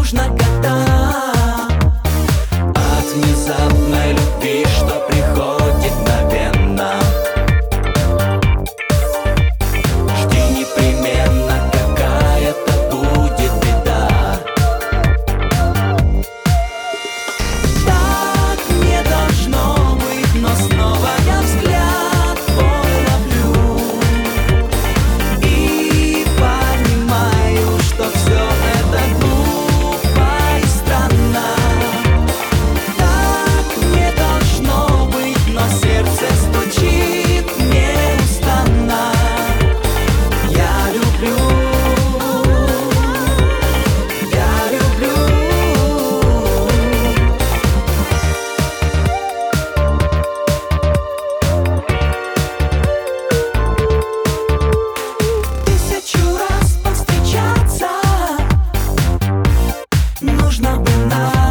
нужно года от внезапной любви, что приходит мгновенно. Жди непременно, какая-то будет беда. Так не должно быть, но снова я взгляд твой ловлю и понимаю, что все это глупо и странно. Так не должно быть, но сердце стучит неустанно. Я люблю, я люблю. Тысячу раз повстречаться нужно бы нам.